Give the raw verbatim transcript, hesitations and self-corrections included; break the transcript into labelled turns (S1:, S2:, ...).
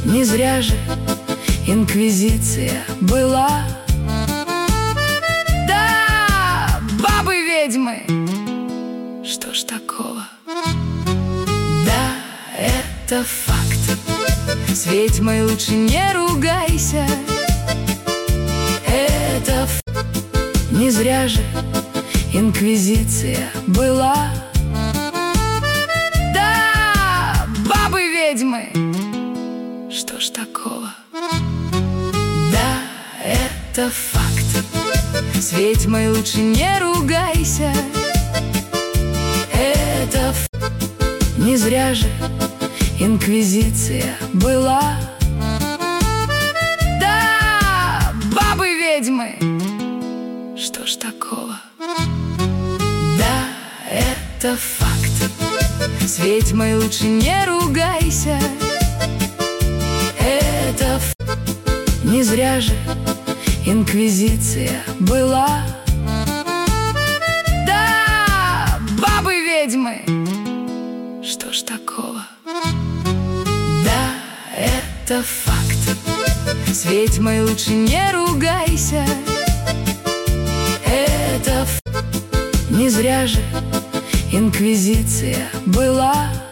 S1: Не зря же инквизиция была. Да, бабы-ведьмы, что ж такого? Да, это факт. С ведьмой лучше не ругайся. Это факт. Не зря же инквизиция была. Да, бабы-ведьмы, что ж такого? Да, это факт. С ведьмой лучше не ругайся. Это факт. Не зря же инквизиция была. Да, бабы-ведьмы, что ж такого? Да, это факт. С ведьмой лучше не ругайся. Это факт. Не зря же инквизиция была. Да, бабы-ведьмы, что ж такого? Да, это факт. С ведьмой лучше не ругайся. Это факт. Не зря же инквизиция была.